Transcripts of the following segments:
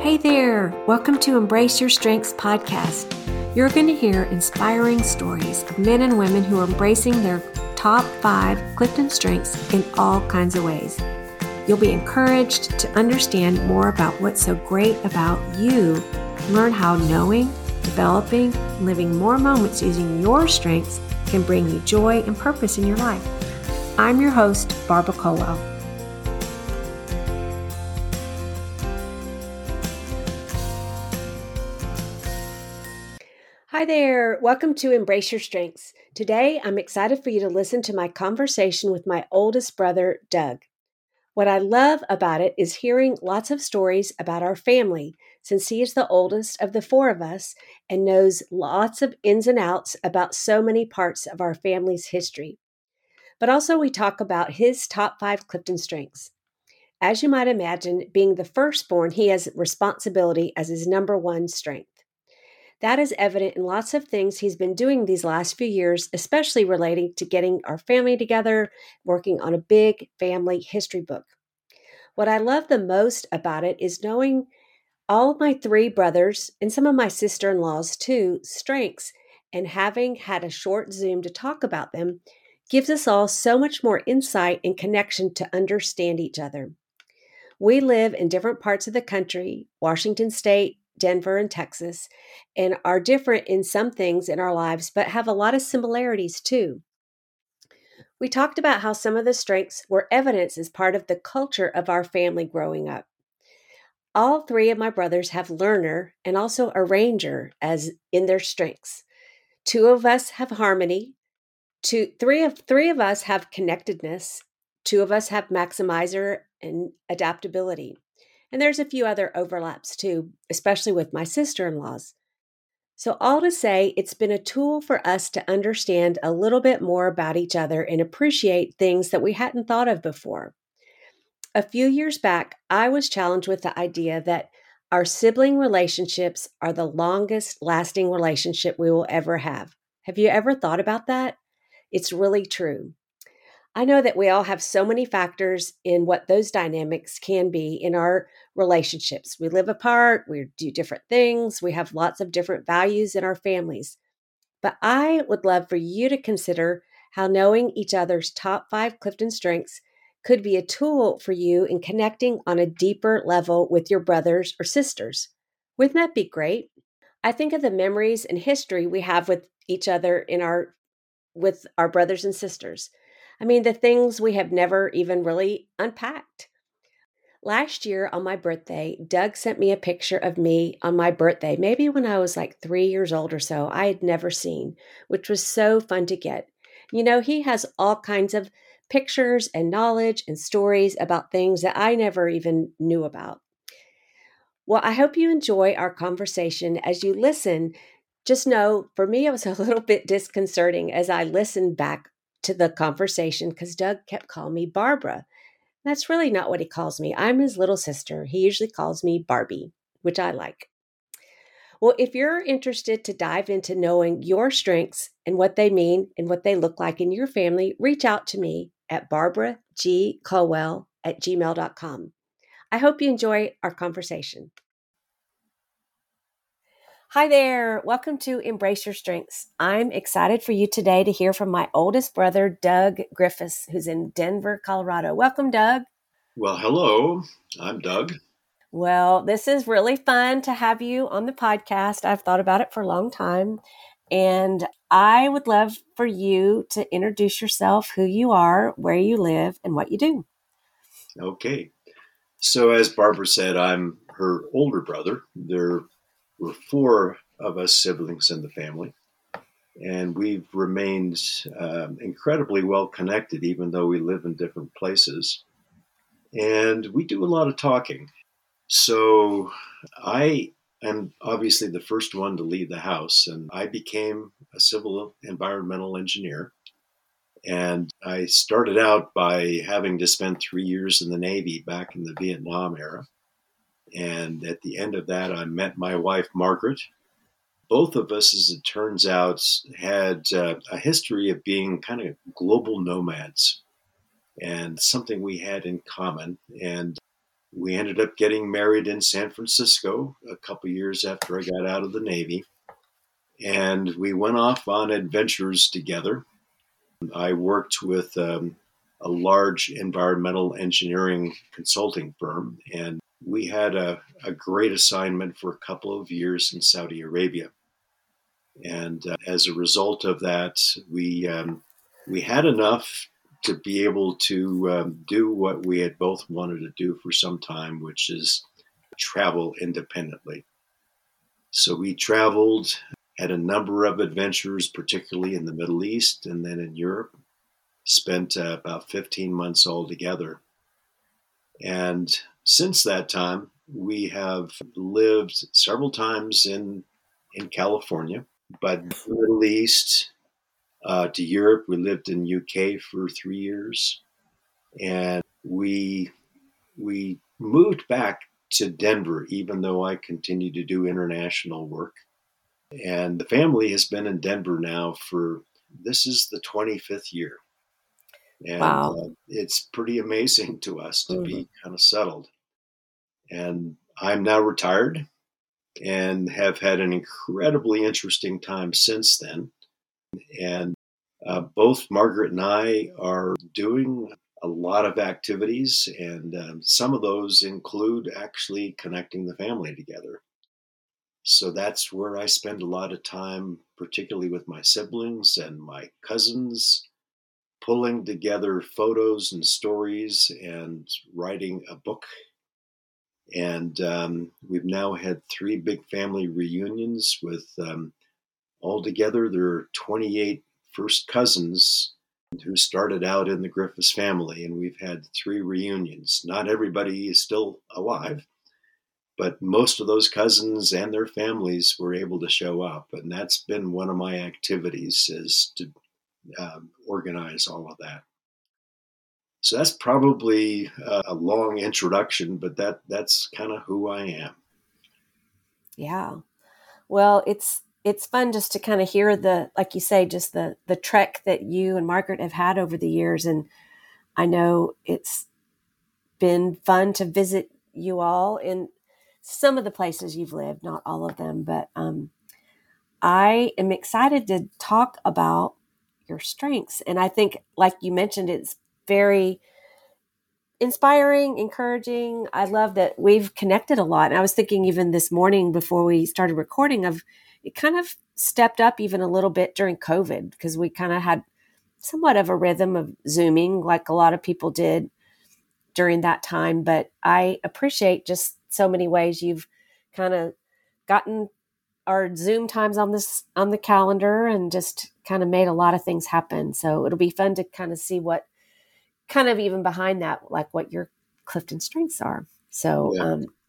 Hey there! Welcome to Embrace Your Strengths podcast. You're going to hear inspiring stories of men and women who are embracing their top 5 Clifton strengths in all kinds of ways. You'll be encouraged to understand more about what's so great about you, learn how knowing, developing, and living more moments using your strengths can bring you joy and purpose in your life. I'm your host, Barbara Colwell. Hi there. Welcome to Embrace Your Strengths. Today, I'm excited for you to listen to my conversation with my oldest brother, Doug. What I love about it is hearing lots of stories about our family, since he is the oldest of the 4 of us and knows lots of ins and outs about so many parts of our family's history. But also we talk about his top 5 Clifton strengths. As you might imagine, being the firstborn, he has responsibility as his number 1 strength. That is evident in lots of things he's been doing these last few years, especially relating to getting our family together, working on a big family history book. What I love the most about it is knowing all of my 3 brothers and some of my sister-in-laws too, strengths, and having had a short Zoom to talk about them gives us all so much more insight and connection to understand each other. We live in different parts of the country, Washington State, Denver, and Texas, and are different in some things in our lives, but have a lot of similarities too. We talked about how some of the strengths were evidence as part of the culture of our family growing up. All 3 of my brothers have learner and also arranger as in their strengths. 2 of us have harmony. Three of us have connectedness. 2 of us have maximizer and adaptability. And there's a few other overlaps too, especially with my sister-in-laws. So all to say, it's been a tool for us to understand a little bit more about each other and appreciate things that we hadn't thought of before. A few years back, I was challenged with the idea that our sibling relationships are the longest lasting relationship we will ever have. Have you ever thought about that? It's really true. I know that we all have so many factors in what those dynamics can be in our relationships. We live apart, we do different things, we have lots of different values in our families. But I would love for you to consider how knowing each other's top 5 Clifton strengths could be a tool for you in connecting on a deeper level with your brothers or sisters. Wouldn't that be great? I think of the memories and history we have with each other with our brothers and sisters. I mean, the things we have never even really unpacked. Last year on my birthday, Doug sent me a picture of me on my birthday, maybe when I was like 3 years old or so, I had never seen, which was so fun to get. You know, he has all kinds of pictures and knowledge and stories about things that I never even knew about. Well, I hope you enjoy our conversation as you listen. Just know, for me, it was a little bit disconcerting as I listened back to the conversation because Doug kept calling me Barbara. That's really not what he calls me. I'm his little sister. He usually calls me Barbie, which I like. Well, if you're interested to dive into knowing your strengths and what they mean and what they look like in your family, reach out to me at barbaragcolwell@gmail.com. I hope you enjoy our conversation. Hi there. Welcome to Embrace Your Strengths. I'm excited for you today to hear from my oldest brother, Doug Griffiths, who's in Denver, Colorado. Welcome, Doug. Well, hello. I'm Doug. Well, this is really fun to have you on the podcast. I've thought about it for a long time, and I would love for you to introduce yourself, who you are, where you live, and what you do. Okay. So as Barbara said, I'm her older brother. There were 4 of us siblings in the family, and we've remained incredibly well connected, even though we live in different places. And we do a lot of talking. So I am obviously the first one to leave the house, and I became a civil environmental engineer. And I started out by having to spend 3 years in the Navy back in the Vietnam era. And at the end of that, I met my wife, Margaret. Both of us, as it turns out, had a history of being kind of global nomads, and something we had in common. And We ended up getting married in San Francisco a couple years after I got out of the Navy. And we went off on adventures together. I worked with a large environmental engineering consulting firm, and we had a great assignment for a couple of years in Saudi Arabia. And as a result of that, we had enough to be able to do what we had both wanted to do for some time, which is travel independently. So we traveled, had a number of adventures, particularly in the Middle East and then in Europe. Spent about 15 months altogether. And since that time, we have lived several times in California, but Middle East to Europe. We lived in UK for 3 years, and we moved back to Denver, even though I continue to do international work. And the family has been in Denver now for this is the 25th year. And Wow. it's pretty amazing to us to Hmm. be kind of settled. And I'm now retired and have had an incredibly interesting time since then. And both Margaret and I are doing a lot of activities, and some of those include actually connecting the family together. So that's where I spend a lot of time, particularly with my siblings and my cousins, pulling together photos and stories and writing a book. And we've now had three big family reunions with altogether there are 28 first cousins who started out in the Griffiths family, and we've had three reunions. Not everybody is still alive, but most of those cousins and their families were able to show up, and that's been one of my activities is to organize all of that. So that's probably a long introduction, but that's kind of who I am. Yeah. Well, it's fun just to kind of hear the, like you say, just the trek that you and Margaret have had over the years. And I know it's been fun to visit you all in some of the places you've lived, not all of them, but I am excited to talk about your strengths. And I think, like you mentioned, it's very inspiring, encouraging. I love that we've connected a lot. And I was thinking even this morning before we started recording of it kind of stepped up even a little bit during COVID because we kind of had somewhat of a rhythm of Zooming like a lot of people did during that time. But I appreciate just so many ways you've kind of gotten our Zoom times on the calendar and just kind of made a lot of things happen. So it'll be fun to kind of see what kind of even behind that, like what your Clifton strengths are. So, Yeah.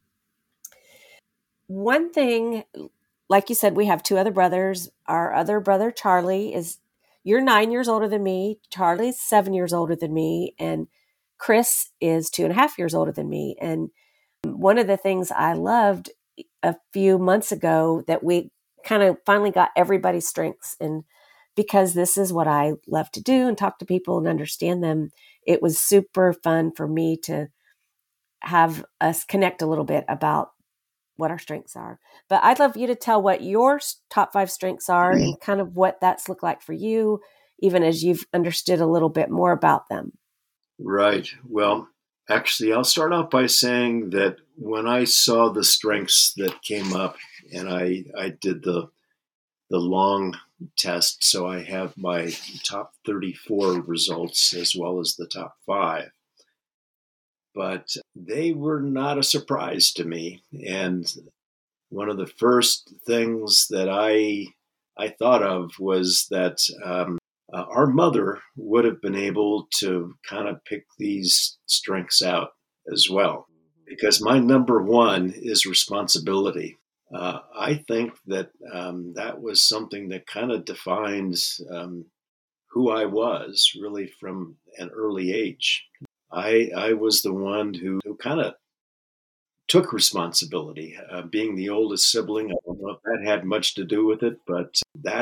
one thing, like you said, we have two other brothers. Our other brother, Charlie, you're 9 years older than me. Charlie's 7 years older than me. And Chris is 2.5 years older than me. And one of the things I loved a few months ago that we kind of finally got everybody's strengths. And because this is what I love to do and talk to people and understand them, it was super fun for me to have us connect a little bit about what our strengths are. But I'd love you to tell what your top 5 strengths are and kind of what that's looked like for you, even as you've understood a little bit more about them. Right. Well, actually, I'll start off by saying that when I saw the strengths that came up, and I did the long test, so I have my top 34 results as well as the top 5. But they were not a surprise to me. And one of the first things that I thought of was that our mother would have been able to kind of pick these strengths out as well, because my number one is responsibility. I think that that was something that kind of defines who I was really from an early age. I was the one who kind of took responsibility. Being the oldest sibling, I don't know if that had much to do with it, but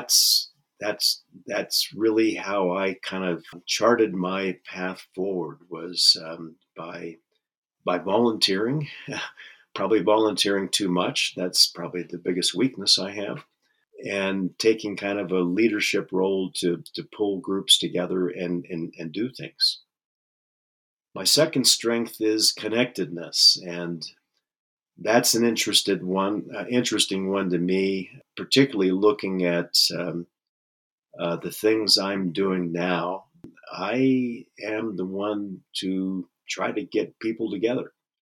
that's really how I kind of charted my path forward was by by volunteering, probably volunteering too much. That's probably the biggest weakness I have. And taking kind of a leadership role to pull groups together and do things. My second strength is connectedness, and that's an interesting one to me, particularly looking at the things I'm doing now. I am the one to try to get people together.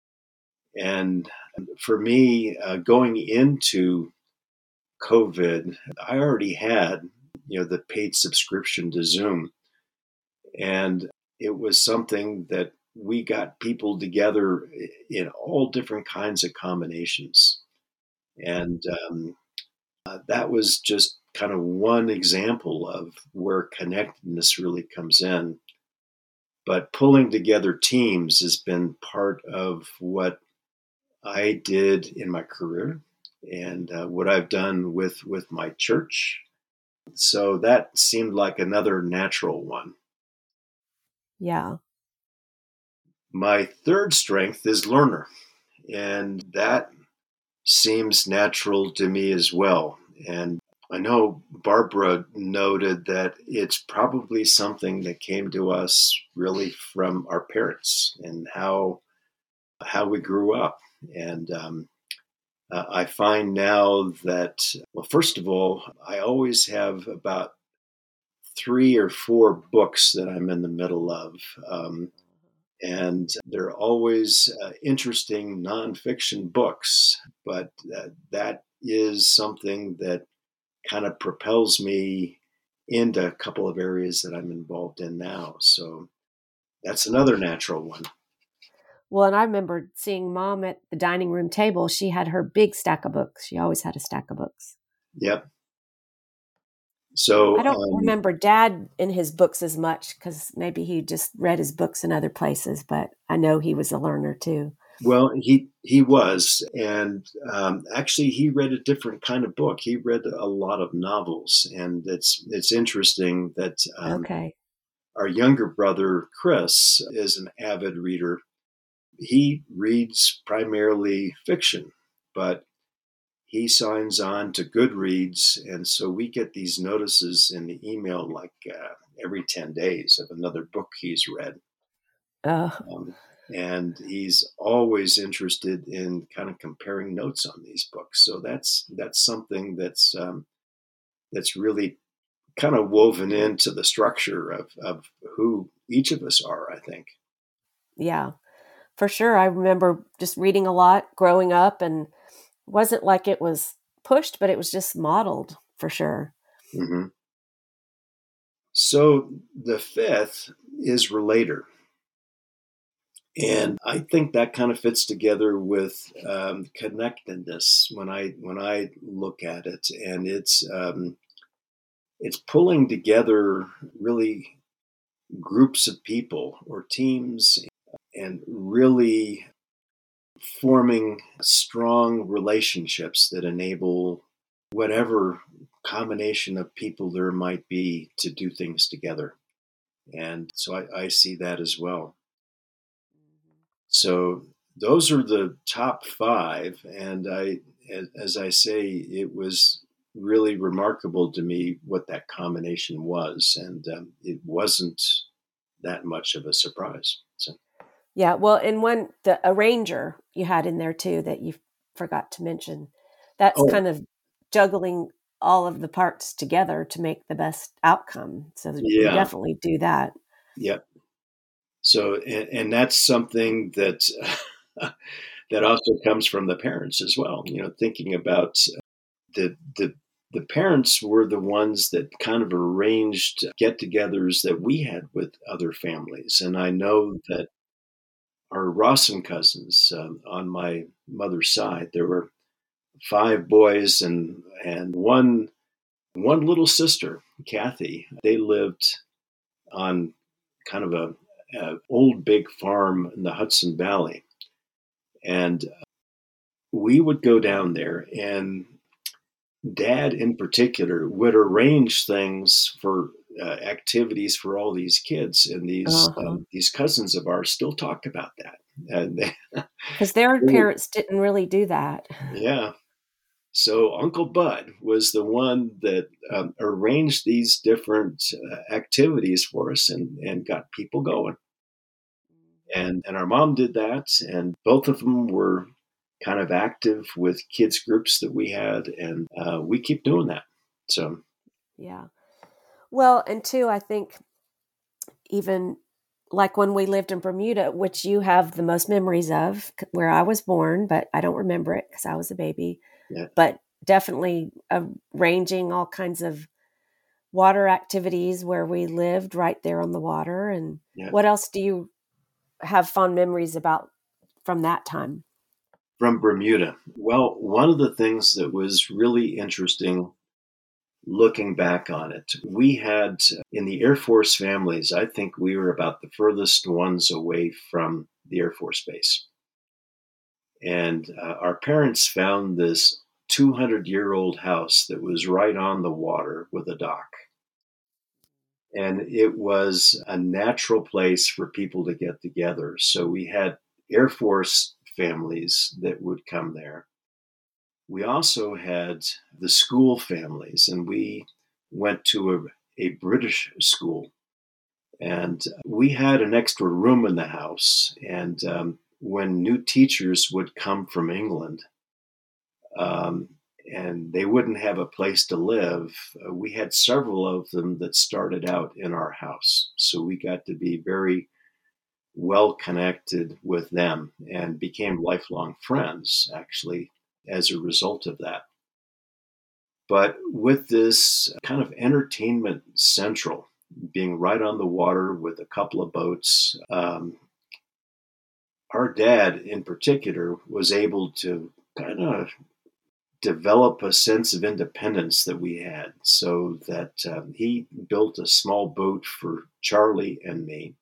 And for me, going into COVID, I already had, the paid subscription to Zoom. And it was something that we got people together in all different kinds of combinations. And that was just kind of one example of where connectedness really comes in. But pulling together teams has been part of what I did in my career and what I've done with my church. So that seemed like another natural one. Yeah. My third strength is learner, and that seems natural to me as well. And I know Barbara noted that it's probably something that came to us really from our parents and how we grew up. And I find now that, well, first of all, I always have about 3 or 4 books that I'm in the middle of. And they're always interesting nonfiction books, but that is something that kind of propels me into a couple of areas that I'm involved in now. So that's another natural one. Well, and I remember seeing Mom at the dining room table. She had her big stack of books. She always had a stack of books. Yep. So I don't remember Dad in his books as much because maybe he just read his books in other places, but I know he was a learner too. Well, he was, and actually, he read a different kind of book. He read a lot of novels, and it's interesting that Okay. our younger brother Chris is an avid reader. He reads primarily fiction, but he signs on to Goodreads, and so we get these notices in the email like every 10 days of another book he's read. And he's always interested in kind of comparing notes on these books. So that's something that's really kind of woven into the structure of who each of us are, I think. Yeah, for sure. I remember just reading a lot growing up, and it wasn't like it was pushed, but it was just modeled for sure. Mm-hmm. So the fifth is relator. And I think that kind of fits together with connectedness when I look at it, and it's pulling together really groups of people or teams and really forming strong relationships that enable whatever combination of people there might be to do things together. And so I see that as well. So those are the top 5. And as I say, it was really remarkable to me what that combination was. And it wasn't that much of a surprise. So. Yeah, well, and the arranger you had in there too that you forgot to mention, that's kind of juggling all of the parts together to make the best outcome. So you definitely do that. Yep. So, and that's something that that also comes from the parents as well. Thinking about the parents were the ones that kind of arranged get-togethers that we had with other families, and I know that our Rawson cousins on my mother's side, there were 5 boys and one little sister, Kathy. They lived on kind of a old big farm in the Hudson Valley. And we would go down there, and Dad in particular would arrange things for activities for all these kids. And these cousins of ours still talk about that. And Because their parents didn't really do that. yeah. So Uncle Bud was the one that arranged these different activities for us and got people going. And our mom did that, and both of them were kind of active with kids groups that we had, and we keep doing that. So Yeah. Well, and two, I think even like when we lived in Bermuda, which you have the most memories of, where I was born, but I don't remember it because I was a baby. yeah, But definitely arranging all kinds of water activities where we lived right there on the water. And yeah. what else do you have fond memories about from that time? From Bermuda. Well, one of the things that was really interesting looking back on it, we had in the Air Force families, I think we were about the furthest ones away from the Air Force Base. And our parents found this 200-year-old house that was right on the water with a dock. And it was a natural place for people to get together. So we had Air Force families that would come there. We also had the school families, and we went to a British school. And we had an extra room in the house. And when new teachers would come from England, um, and they wouldn't have a place to live, we had several of them that started out in our house. So we got to be very well connected with them and became lifelong friends, actually, as a result of that. But with this kind of entertainment central, being right on the water with a couple of boats, our dad in particular was able to kind of develop a sense of independence that we had, so that he built a small boat for Charlie and me,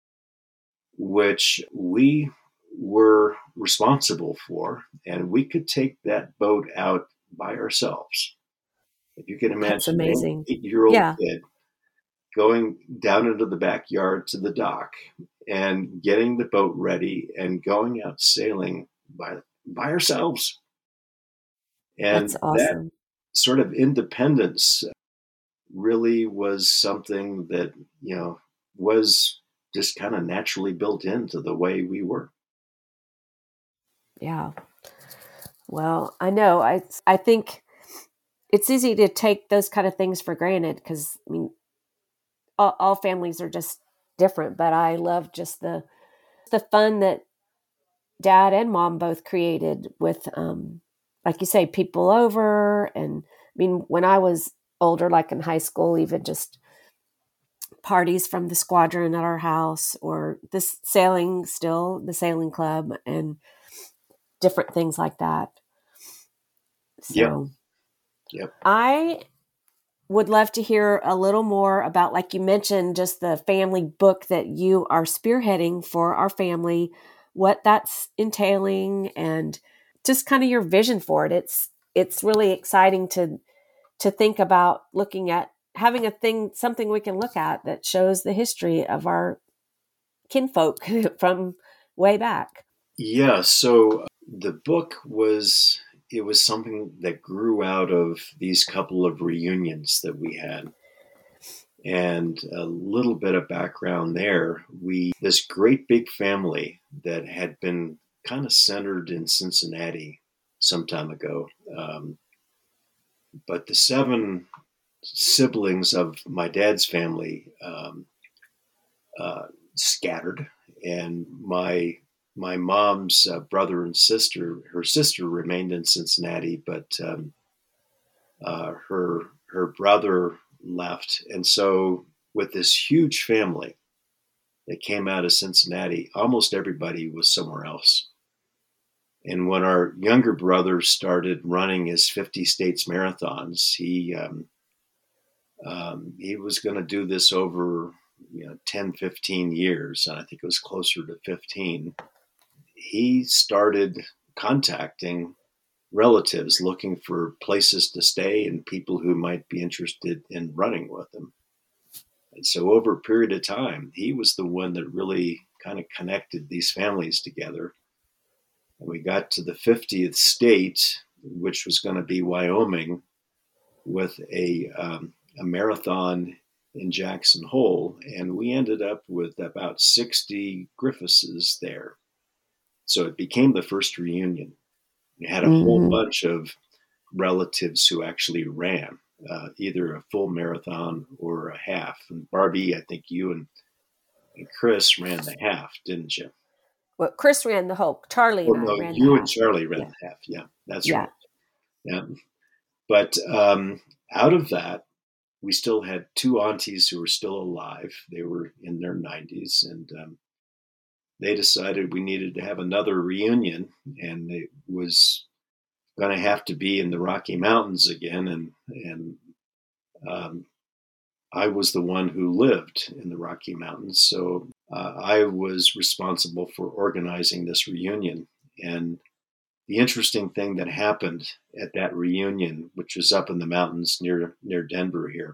which we were responsible for, and we could take that boat out by ourselves. If you can That's imagine an amazing. 8-year-old Yeah, kid going down into the backyard to the dock and getting the boat ready and going out sailing by ourselves. that's And that awesome. sort of independence really was something that, was just kind of naturally built into the way we were. Yeah. Well, I know. I think it's easy to take those kind of things for granted because I mean, all families are just different. But I love just the fun that dad and mom both created with, like you say, people over. And I mean, when I was older, like in high school, even just parties from the squadron at our house or this sailing, still the sailing club and different things like that. Yep. So Yep. I would love to hear a little more about, like you mentioned, just the family book that you are spearheading for our family, what that's entailing, and just kind of your vision for it. It's really exciting to think about looking at having something we can look at that shows the history of our kinfolk from way back. Yeah. So the book was, it was something that grew out of these couple of reunions that we had. And a little bit of background there. This great big family that had been kind of centered in Cincinnati some time ago. But the 7 siblings of my dad's family scattered, and my mom's brother and sister, her sister remained in Cincinnati, but her brother left, and so with this huge family that came out of Cincinnati, almost everybody was somewhere else. And when our younger brother started running his 50 states marathons, he was going to do this over 10, 15 years. And I think it was closer to 15. He started contacting relatives looking for places to stay and people who might be interested in running with him. And so over a period of time, he was the one that really kind of connected these families together. And we got to the 50th state, which was going to be Wyoming, with a marathon in Jackson Hole, and we ended up with about 60 Griffithses there. So it became the first reunion. We had a whole bunch of relatives who actually ran either a full marathon or a half. And Barbie, I think you and Chris ran the half, didn't you? Well, Chris ran the whole. Charlie and I ran the you half. And Charlie ran the half. Yeah, that's right. Yeah. But out of that, we still had two aunties who were still alive. They were in their 90s, and they decided we needed to have another reunion, and it was going to have to be in the Rocky Mountains again. And I was the one who lived in the Rocky Mountains, so I was responsible for organizing this reunion. And the interesting thing that happened at that reunion, which was up in the mountains near Denver here,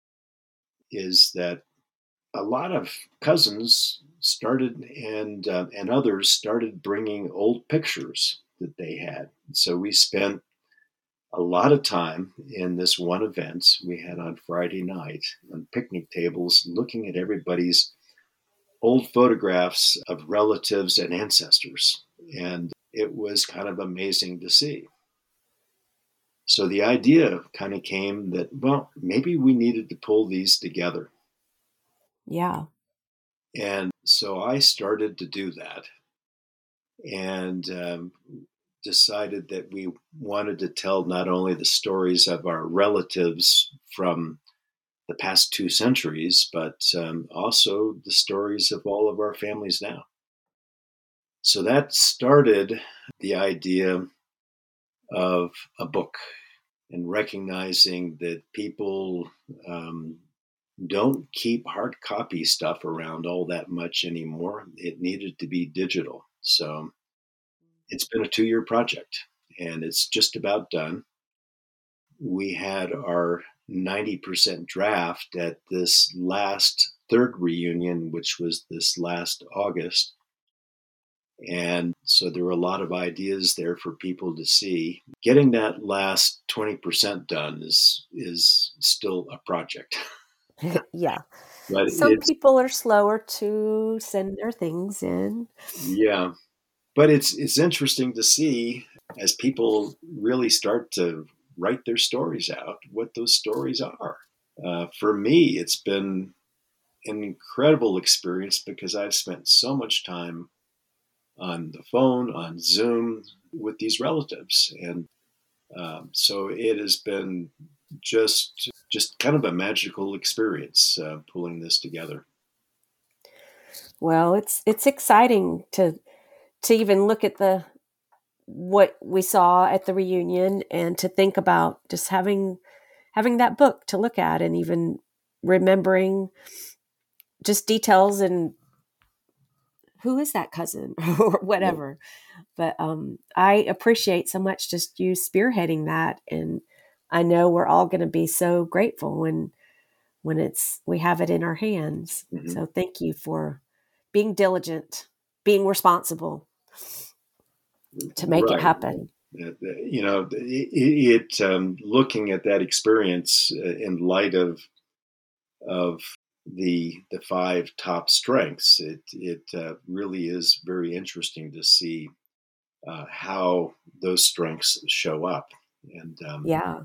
is that a lot of cousins started and others started bringing old pictures that they had. So we spent a lot of time in this one event we had on Friday night on picnic tables, looking at everybody's old photographs of relatives and ancestors. And it was kind of amazing to see. So the idea kind of came that, well, maybe we needed to pull these together. Yeah. And so I started to do that, and decided that we wanted to tell not only the stories of our relatives from the past 2 centuries, but also the stories of all of our families now. So that started the idea of a book, and recognizing that people don't keep hard copy stuff around all that much anymore. It needed to be digital. So it's been a 2-year project, and it's just about done. We had our 90% draft at this last third reunion, which was this last August. And so there were a lot of ideas there for people to see. Getting that last 20% done is still a project. Yeah. But Some people are slower to send their things in. Yeah. But it's interesting to see as people really start to write their stories out, what those stories are. For me, it's been an incredible experience because I've spent so much time on the phone, on Zoom with these relatives. And so it has been just kind of a magical experience pulling this together. Well, it's exciting to even look at what we saw at the reunion, and to think about just having that book to look at, and even remembering just details and who is that cousin or whatever. Yeah. But I appreciate so much just you spearheading that, and I know we're all going to be so grateful when we have it in our hands. Mm-hmm. So thank you for being diligent, being responsible to make it happen. You know, looking at that experience in light of the 5 top strengths, it really is very interesting to see how those strengths show up. And yeah.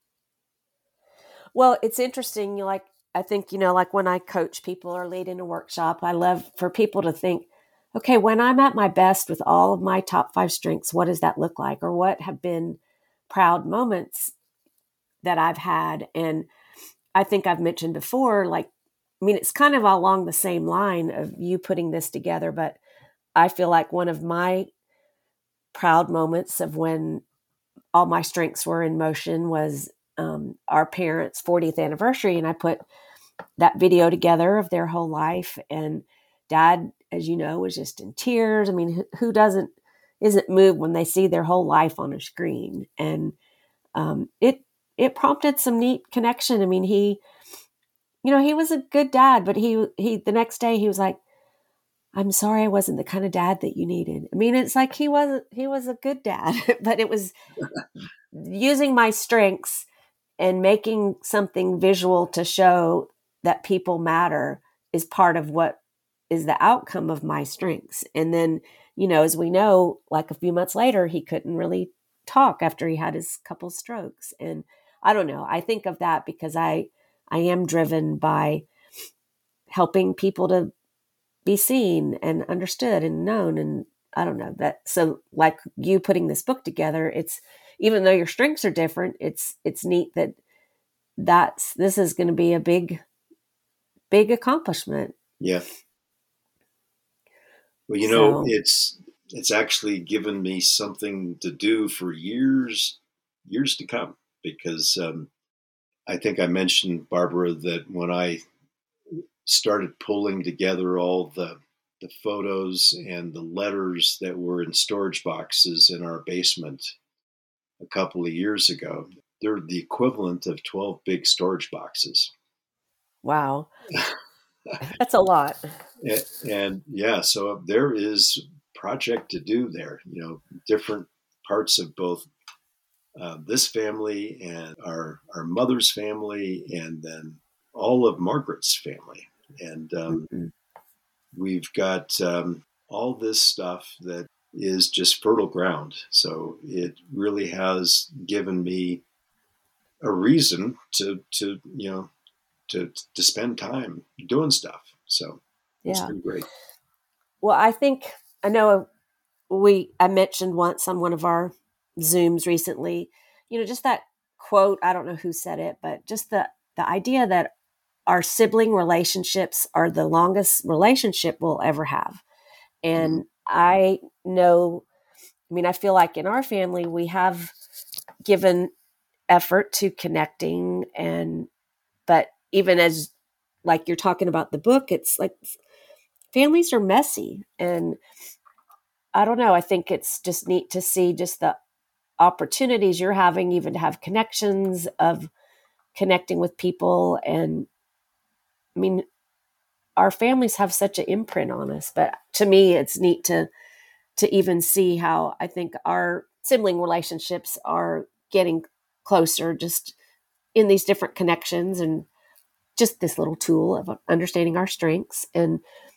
Well, it's interesting. I think, like when I coach people or lead in a workshop, I love for people to think, okay, when I'm at my best with all of my top 5 strengths, what does that look like? Or what have been proud moments that I've had? And I think I've mentioned before, it's kind of along the same line of you putting this together, but I feel like one of my proud moments of when all my strengths were in motion was our parents' 40th anniversary. And I put that video together of their whole life. And Dad, as you know, was just in tears. I mean, who isn't moved when they see their whole life on a screen? And it prompted some neat connection. I mean, he was a good dad, but he the next day he was like, I'm sorry I wasn't the kind of dad that you needed. I mean, it's like he was a good dad, but it was using my strengths and making something visual to show that people matter is part of what is the outcome of my strengths. And then, as we know, like a few months later, he couldn't really talk after he had his couple strokes. And I don't know. I think of that because I am driven by helping people to be seen and understood and known. And I don't know that. So like you putting this book together, it's, even though your strengths are different, it's neat that this is going to be a big accomplishment. Yeah. Well, it's actually given me something to do for years to come, because I think I mentioned, Barbara, that when I started pulling together all the photos and the letters that were in storage boxes in our basement a couple of years ago, they're the equivalent of 12 big storage boxes. Wow. That's a lot. And yeah, so there is project to do there, different parts of both this family and our mother's family, and then all of Margaret's family. And we've got all this stuff that is just fertile ground. So it really has given me a reason to spend time doing stuff. So it's been great. Well, I know I mentioned once on one of our Zooms recently, just that quote, I don't know who said it, but just the idea that our sibling relationships are the longest relationship we'll ever have. And I know, I feel like in our family, we have given effort to connecting, but even as like you're talking about the book, it's like families are messy. And I don't know, I think it's just neat to see just the opportunities you're having, even to have connections of connecting with people. And our families have such an imprint on us, but to me, it's neat to even see how I think our sibling relationships are getting closer just in these different connections, and just this little tool of understanding our strengths. And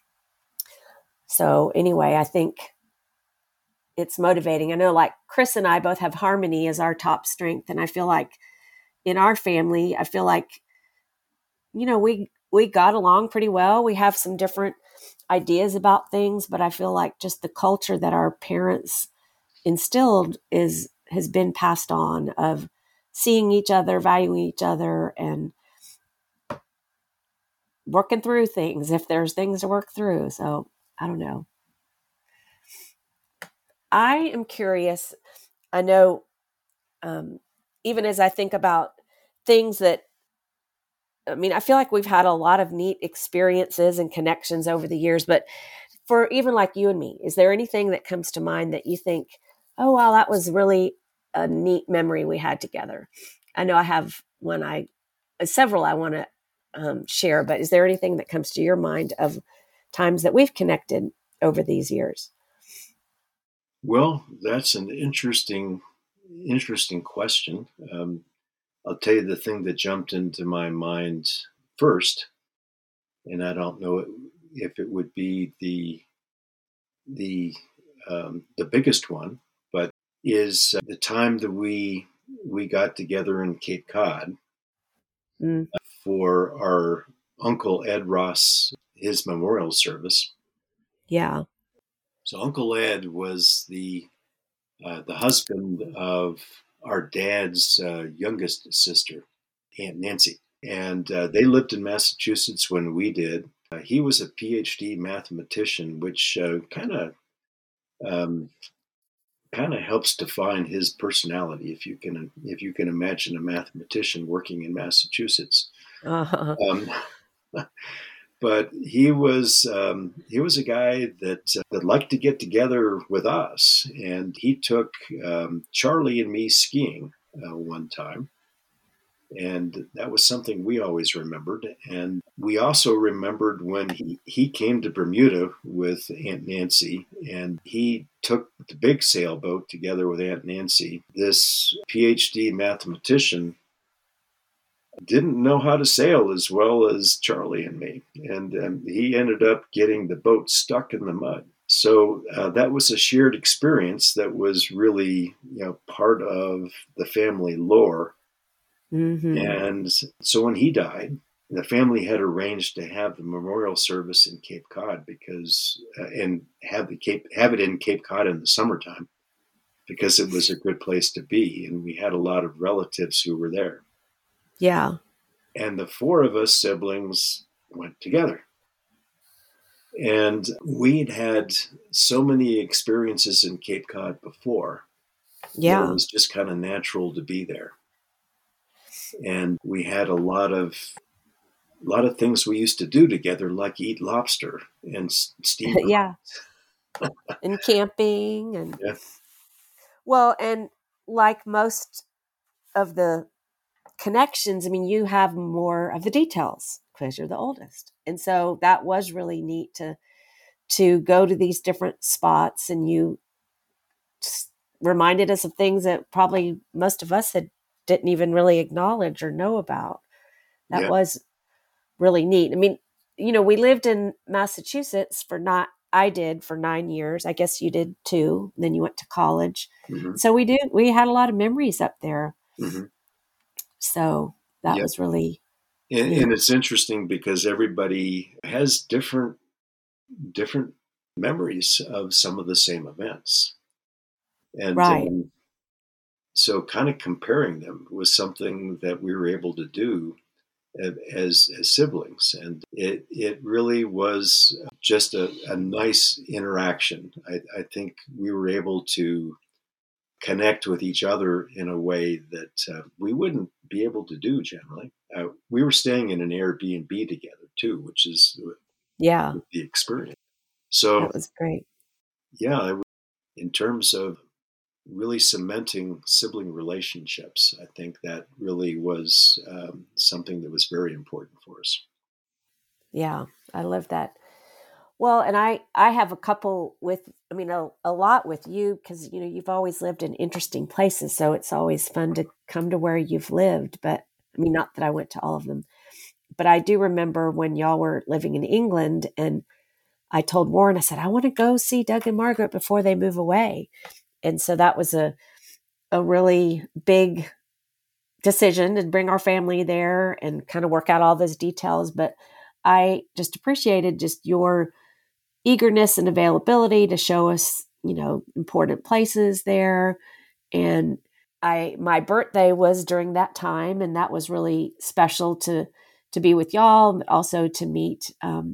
so anyway, I think it's motivating. I know like Chris and I both have harmony as our top strength. And I feel like in our family, I feel like, we got along pretty well. We have some different ideas about things, but I feel like just the culture that our parents instilled has been passed on, of seeing each other, valuing each other, and working through things if there's things to work through. So I don't know. I am curious. I know, even as I think about things that, I feel like we've had a lot of neat experiences and connections over the years, but for even like you and me, is there anything that comes to mind that you think, oh, wow, that was really a neat memory we had together? I know I have several I want to share, but is there anything that comes to your mind of times that we've connected over these years? Well, that's an interesting question. I'll tell you the thing that jumped into my mind first, and I don't know if it would be the biggest one, but is the time that we got together in Cape Cod for our Uncle Ed Ross, his memorial service. Yeah. So Uncle Ed was the husband of our dad's youngest sister, Aunt Nancy. And they lived in Massachusetts when we did. He was a PhD mathematician, which kind of helps define his personality. If you can imagine a mathematician working in Massachusetts. Uh-huh. But he was a guy that liked to get together with us, and he took Charlie and me skiing one time. And that was something we always remembered. And we also remembered when he came to Bermuda with Aunt Nancy, and he took the big sailboat together with Aunt Nancy. This PhD mathematician didn't know how to sail as well as Charlie and me. And he ended up getting the boat stuck in the mud. So that was a shared experience that was really, part of the family lore. Mm-hmm. And so when he died, the family had arranged to have the memorial service in Cape Cod because, and have it in Cape Cod in the summertime because it was a good place to be, and we had a lot of relatives who were there. Yeah. And the four of us siblings went together. And we'd had so many experiences in Cape Cod before that it Yeah. was just kind of natural to be there. And we had a lot of things we used to do together, like eat lobster and steam. Yeah. And camping and Yeah, well, and like most of the connections, I mean, you have more of the details because you're the oldest. And so that was really neat to go to these different spots, and you reminded us of things that probably most of us didn't even really acknowledge or know about. That yeah, was really neat. I mean, we lived in Massachusetts I did for 9 years. I guess you did too. Then you went to college. hmm So we had a lot of memories up there. hmm So that yeah. was really And neat. it's interesting because everybody has different memories of some of the same events, and Right. so kind of comparing them was something that we were able to do as siblings, and it really was just a nice interaction. I think we were able to connect with each other in a way that we wouldn't be able to do generally. We were staying in an Airbnb together too, which is Yeah. the experience. So That was great. yeah, in terms of really cementing sibling relationships, I think that really was something that was very important for us. Yeah. I love that. Well, and I have a couple with, I mean, a lot with you because, you've always lived in interesting places. So it's always fun to come to where you've lived. But I mean, not that I went to all of them, but I do remember when y'all were living in England, and I told Warren, I said, I want to go see Doug and Margaret before they move away. And so that was a really big decision to bring our family there and kind of work out all those details. But I just appreciated just your eagerness and availability to show us, important places there. And my birthday was during that time, and that was really special to be with y'all, but also to meet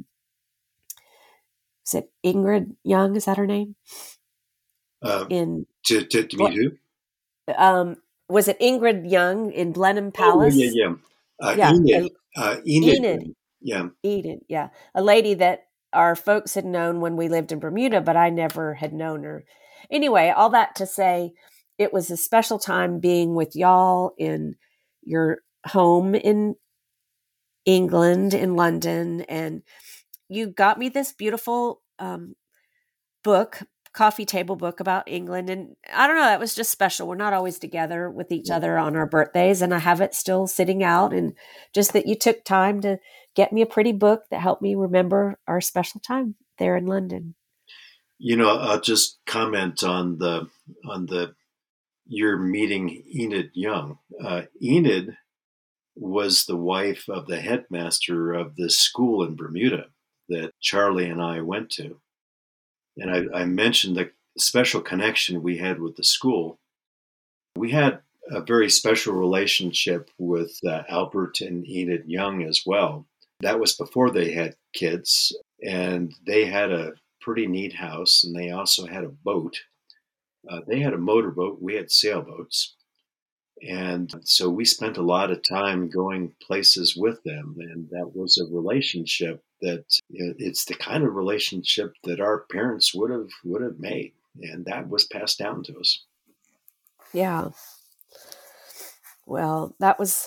is it Ingrid Young, is that her name? Uh, In to meet who? um was it Ingrid Young in Blenheim Oh yeah, Palace? yeah, yeah. Yeah, Enid. Enid. Yeah, Enid, yeah. A lady that our folks had known when we lived in Bermuda, but I never had known her. Anyway, all that to say, it was a special time being with y'all in your home in England, in London. And you got me this beautiful book, coffee table book about England. And I don't know, that was just special. We're not always together with each yeah. other on our birthdays, and I have it still sitting out. And just that you took time to get me a pretty book that helped me remember our special time there in London. I'll just comment on the you're meeting Enid Young. Enid was the wife of the headmaster of the school in Bermuda that Charlie and I went to. And I mentioned the special connection we had with the school. We had a very special relationship with Albert and Enid Young as well. That was before they had kids, and they had a pretty neat house, and they also had a boat. They had a motorboat, we had sailboats. And so we spent a lot of time going places with them. And that was a relationship that it's the kind of relationship that our parents would have made. And that was passed down to us. Yeah. Well, that was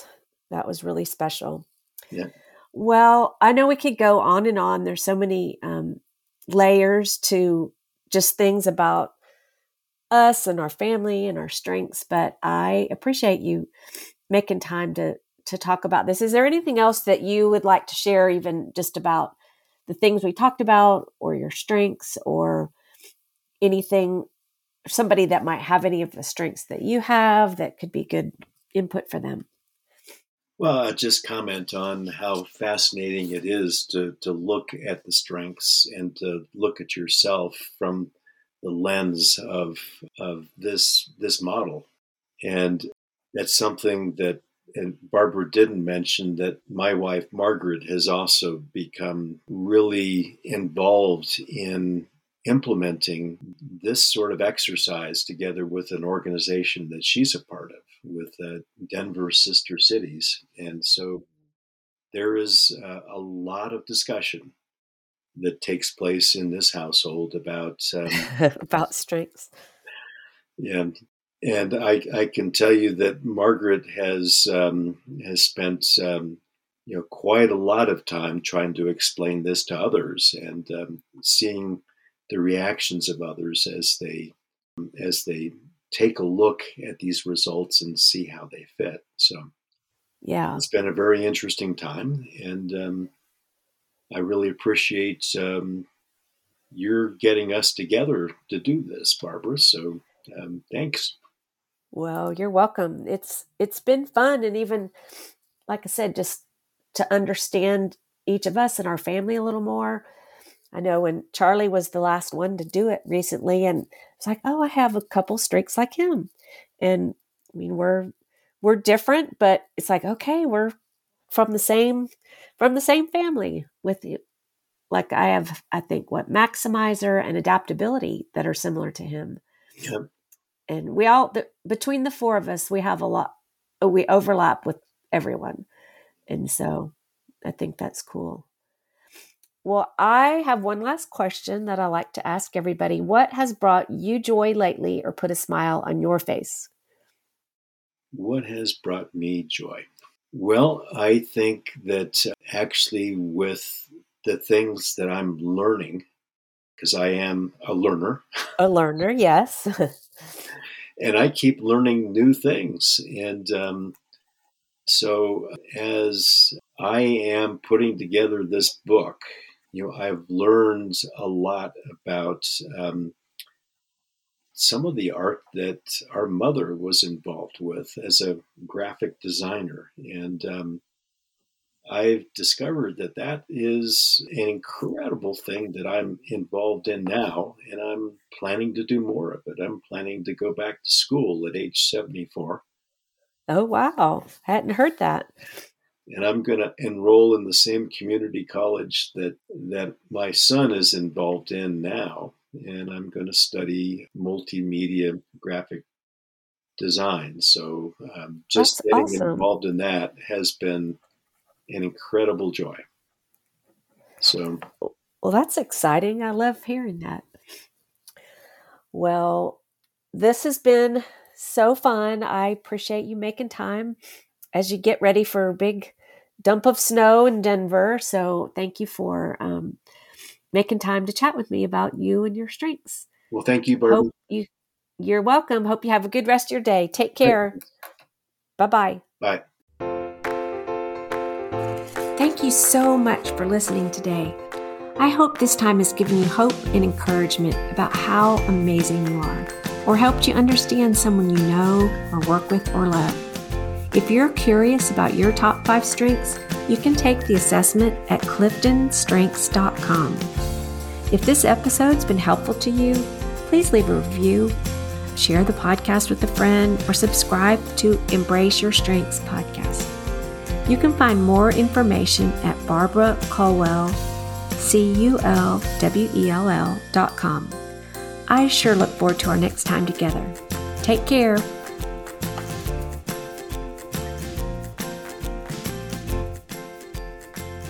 That was really special. Yeah. Well, I know we could go on and on. There's so many layers to just things about us and our family and our strengths, but I appreciate you making time to talk about this. Is there anything else that you would like to share, even just about the things we talked about, or your strengths, or anything, somebody that might have any of the strengths that you have that could be good input for them? Well, I'll just comment on how fascinating it is to look at the strengths and to look at yourself from the lens of this model. And that's something that, and Barbara didn't mention, that my wife, Margaret, has also become really involved in implementing this sort of exercise together with an organization that she's a part of, with Denver Sister Cities. And so there is a lot of discussion that takes place in this household about about strengths. Yeah. And I can tell you that Margaret has spent quite a lot of time trying to explain this to others, and seeing the reactions of others as they take a look at these results and see how they fit. So yeah, it's been a very interesting time, and I really appreciate you're getting us together to do this, Barbara. So thanks. Well, you're welcome. It's been fun, and even, like I said, just to understand each of us and our family a little more. I know when Charlie was the last one to do it recently, and it's like, oh, I have a couple strengths like him. And I mean, we're different, but it's like, okay, we're from the same family with you. Like I have, I think, maximizer and adaptability that are similar to him. Yep. And we all, between the four of us, we have a lot, we overlap with everyone. And so I think that's cool. Well, I have one last question that I like to ask everybody. What has brought you joy lately or put a smile on your face? What has brought me joy? Well, I think that actually with the things that I'm learning, because I am a learner. A learner, yes. And I keep learning new things. And so as I am putting together this book, I've learned a lot about some of the art that our mother was involved with as a graphic designer. And I've discovered that is an incredible thing that I'm involved in now, and I'm planning to do more of it. I'm planning to go back to school at age 74. Oh, wow. Hadn't heard that. And I'm going to enroll in the same community college that my son is involved in now. And I'm going to study multimedia graphic design. So just That's getting awesome. involved in that has been an incredible joy. So, well, that's exciting. I love hearing that. Well, this has been so fun. I appreciate you making time as you get ready for a big dump of snow in Denver. So thank you for making time to chat with me about you and your strengths. Well, thank you, Barbara. You're welcome. Hope you have a good rest of your day. Take care. Bye-bye. Bye. Thank you so much for listening today. I hope this time has given you hope and encouragement about how amazing you are, or helped you understand someone you know or work with or love. If you're curious about your top 5 strengths, you can take the assessment at cliftonstrengths.com. If this episode's been helpful to you, please leave a review, share the podcast with a friend, or subscribe to Embrace Your Strengths podcast. You can find more information at barbaraculwell.com. I sure look forward to our next time together. Take care.